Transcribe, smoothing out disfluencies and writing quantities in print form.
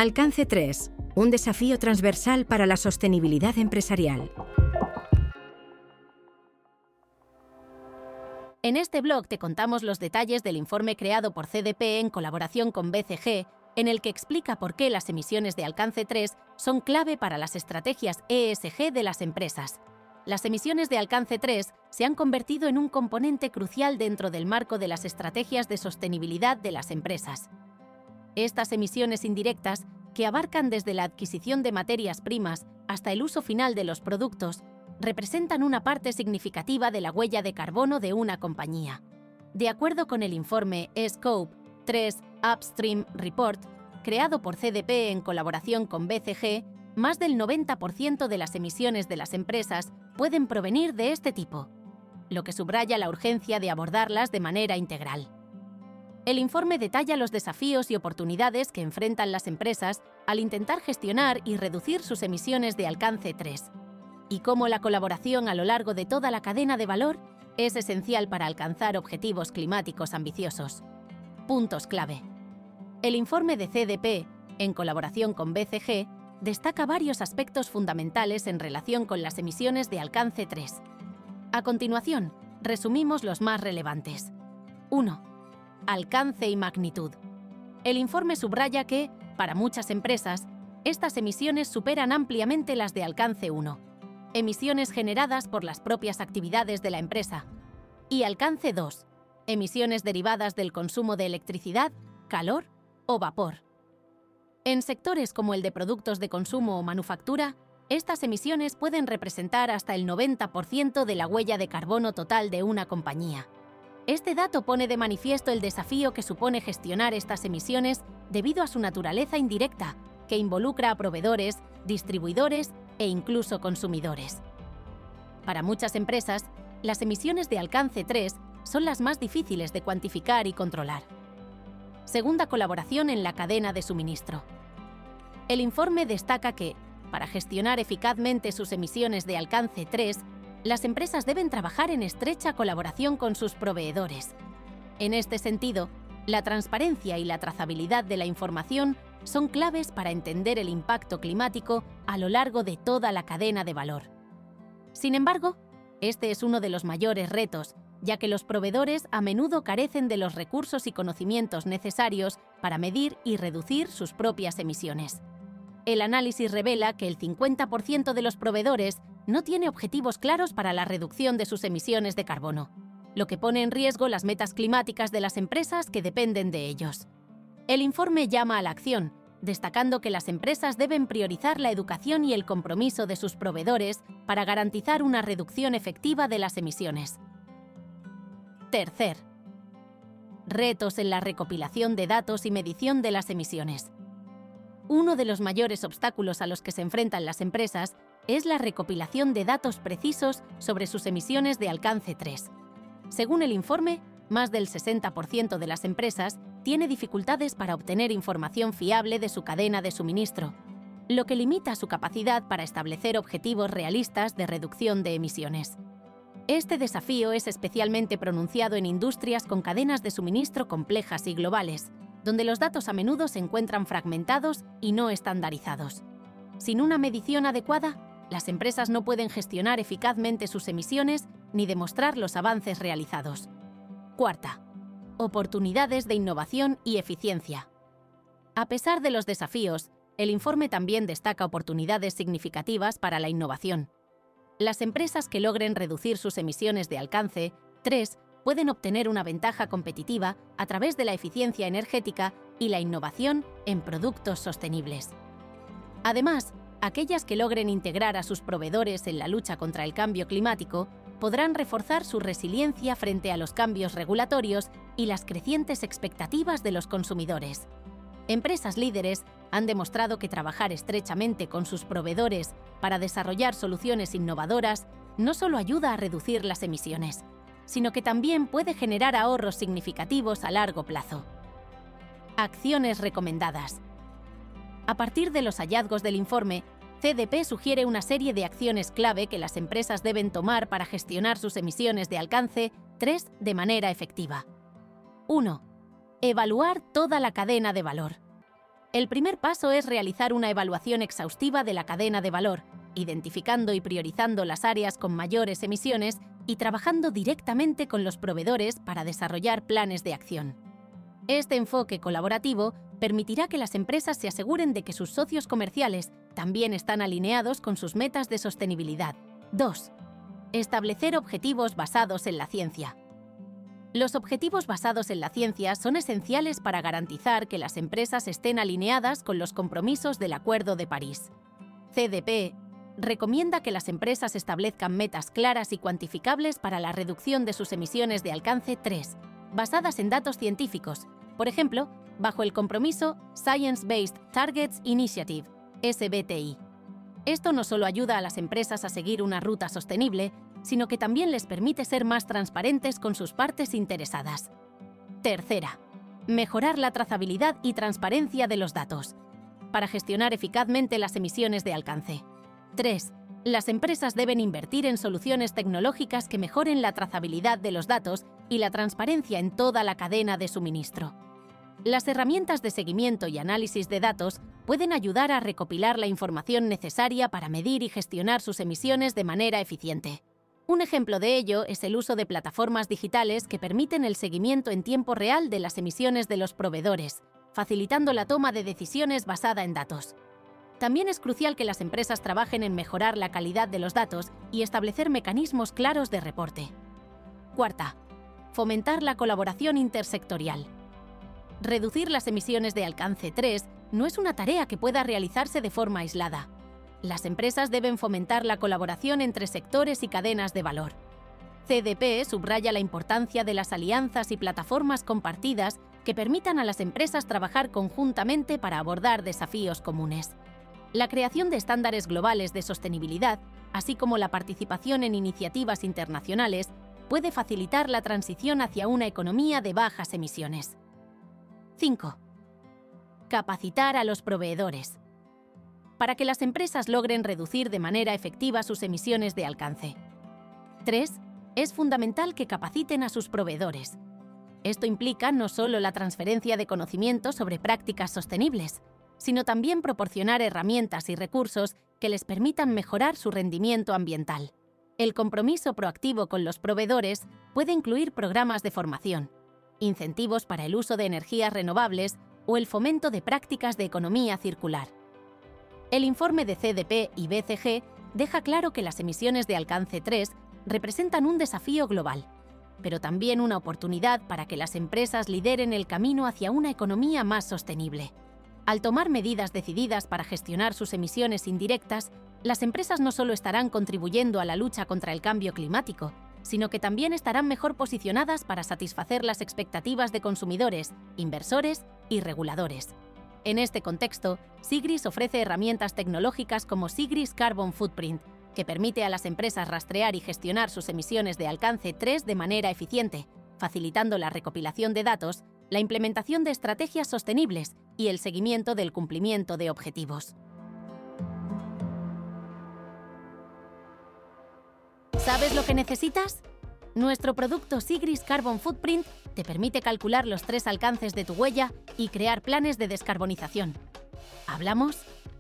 Alcance 3, un desafío transversal para la sostenibilidad empresarial. En este blog te contamos los detalles del informe creado por CDP en colaboración con BCG, en el que explica por qué las emisiones de alcance 3 son clave para las estrategias ESG de las empresas. Las emisiones de alcance 3 se han convertido en un componente crucial dentro del marco de las estrategias de sostenibilidad de las empresas. Estas emisiones indirectas, que abarcan desde la adquisición de materias primas hasta el uso final de los productos, representan una parte significativa de la huella de carbono de una compañía. De acuerdo con el informe Scope 3 Upstream Report, creado por CDP en colaboración con BCG, más del 90% de las emisiones de las empresas pueden provenir de este tipo, lo que subraya la urgencia de abordarlas de manera integral. El informe detalla los desafíos y oportunidades que enfrentan las empresas al intentar gestionar y reducir sus emisiones de alcance 3, y cómo la colaboración a lo largo de toda la cadena de valor es esencial para alcanzar objetivos climáticos ambiciosos. Puntos clave. El informe de CDP, en colaboración con BCG, destaca varios aspectos fundamentales en relación con las emisiones de alcance 3. A continuación, resumimos los más relevantes. 1. Alcance y magnitud. El informe subraya que, para muchas empresas, estas emisiones superan ampliamente las de alcance 1, emisiones generadas por las propias actividades de la empresa, y alcance 2, emisiones derivadas del consumo de electricidad, calor o vapor. En sectores como el de productos de consumo o manufactura, estas emisiones pueden representar hasta el 90% de la huella de carbono total de una compañía. Este dato pone de manifiesto el desafío que supone gestionar estas emisiones debido a su naturaleza indirecta, que involucra a proveedores, distribuidores e incluso consumidores. Para muchas empresas, las emisiones de alcance 3 son las más difíciles de cuantificar y controlar. Segunda colaboración en la cadena de suministro. El informe destaca que, para gestionar eficazmente sus emisiones de alcance 3, las empresas deben trabajar en estrecha colaboración con sus proveedores. En este sentido, la transparencia y la trazabilidad de la información son claves para entender el impacto climático a lo largo de toda la cadena de valor. Sin embargo, este es uno de los mayores retos, ya que los proveedores a menudo carecen de los recursos y conocimientos necesarios para medir y reducir sus propias emisiones. El análisis revela que el 50% de los proveedores no tiene objetivos claros para la reducción de sus emisiones de carbono, lo que pone en riesgo las metas climáticas de las empresas que dependen de ellos. El informe llama a la acción, destacando que las empresas deben priorizar la educación y el compromiso de sus proveedores para garantizar una reducción efectiva de las emisiones. Tercer. Retos en la recopilación de datos y medición de las emisiones. Uno de los mayores obstáculos a los que se enfrentan las empresas es la recopilación de datos precisos sobre sus emisiones de alcance 3. Según el informe, más del 60% de las empresas tiene dificultades para obtener información fiable de su cadena de suministro, lo que limita su capacidad para establecer objetivos realistas de reducción de emisiones. Este desafío es especialmente pronunciado en industrias con cadenas de suministro complejas y globales, donde los datos a menudo se encuentran fragmentados y no estandarizados. Sin una medición adecuada, las empresas no pueden gestionar eficazmente sus emisiones ni demostrar los avances realizados. Cuarta. Oportunidades de innovación y eficiencia. A pesar de los desafíos, el informe también destaca oportunidades significativas para la innovación. Las empresas que logren reducir sus emisiones de alcance 3 pueden obtener una ventaja competitiva a través de la eficiencia energética y la innovación en productos sostenibles. Además, aquellas que logren integrar a sus proveedores en la lucha contra el cambio climático podrán reforzar su resiliencia frente a los cambios regulatorios y las crecientes expectativas de los consumidores. Empresas líderes han demostrado que trabajar estrechamente con sus proveedores para desarrollar soluciones innovadoras no solo ayuda a reducir las emisiones, sino que también puede generar ahorros significativos a largo plazo. Acciones recomendadas. A partir de los hallazgos del informe, CDP sugiere una serie de acciones clave que las empresas deben tomar para gestionar sus emisiones de alcance 3 de manera efectiva. 1. Evaluar toda la cadena de valor. El primer paso es realizar una evaluación exhaustiva de la cadena de valor, identificando y priorizando las áreas con mayores emisiones y trabajando directamente con los proveedores para desarrollar planes de acción. Este enfoque colaborativo permitirá que las empresas se aseguren de que sus socios comerciales también están alineados con sus metas de sostenibilidad. 2. Establecer objetivos basados en la ciencia. Los objetivos basados en la ciencia son esenciales para garantizar que las empresas estén alineadas con los compromisos del Acuerdo de París. CDP recomienda que las empresas establezcan metas claras y cuantificables para la reducción de sus emisiones de alcance 3, basadas en datos científicos, por ejemplo, bajo el compromiso Science Based Targets Initiative, SBTI. Esto no solo ayuda a las empresas a seguir una ruta sostenible, sino que también les permite ser más transparentes con sus partes interesadas. Tercera, mejorar la trazabilidad y transparencia de los datos, para gestionar eficazmente las emisiones de alcance. 3. Las empresas deben invertir en soluciones tecnológicas que mejoren la trazabilidad de los datos y la transparencia en toda la cadena de suministro. Las herramientas de seguimiento y análisis de datos pueden ayudar a recopilar la información necesaria para medir y gestionar sus emisiones de manera eficiente. Un ejemplo de ello es el uso de plataformas digitales que permiten el seguimiento en tiempo real de las emisiones de los proveedores, facilitando la toma de decisiones basada en datos. También es crucial que las empresas trabajen en mejorar la calidad de los datos y establecer mecanismos claros de reporte. Cuarta, fomentar la colaboración intersectorial. Reducir las emisiones de alcance 3 no es una tarea que pueda realizarse de forma aislada. Las empresas deben fomentar la colaboración entre sectores y cadenas de valor. CDP subraya la importancia de las alianzas y plataformas compartidas que permitan a las empresas trabajar conjuntamente para abordar desafíos comunes. La creación de estándares globales de sostenibilidad, así como la participación en iniciativas internacionales, puede facilitar la transición hacia una economía de bajas emisiones. 5. Capacitar a los proveedores. Para que las empresas logren reducir de manera efectiva sus emisiones de alcance. 3. Es fundamental que capaciten a sus proveedores. Esto implica no solo la transferencia de conocimiento sobre prácticas sostenibles, sino también proporcionar herramientas y recursos que les permitan mejorar su rendimiento ambiental. El compromiso proactivo con los proveedores puede incluir programas de formación, incentivos para el uso de energías renovables o el fomento de prácticas de economía circular. El informe de CDP y BCG deja claro que las emisiones de alcance 3 representan un desafío global, pero también una oportunidad para que las empresas lideren el camino hacia una economía más sostenible. Al tomar medidas decididas para gestionar sus emisiones indirectas, las empresas no solo estarán contribuyendo a la lucha contra el cambio climático, sino que también estarán mejor posicionadas para satisfacer las expectativas de consumidores, inversores y reguladores. En este contexto, Sigris ofrece herramientas tecnológicas como Sigris Carbon Footprint, que permite a las empresas rastrear y gestionar sus emisiones de alcance 3 de manera eficiente, facilitando la recopilación de datos, la implementación de estrategias sostenibles y el seguimiento del cumplimiento de objetivos. ¿Sabes lo que necesitas? Nuestro producto Sigris Carbon Footprint te permite calcular los 3 alcances de tu huella y crear planes de descarbonización. ¿Hablamos?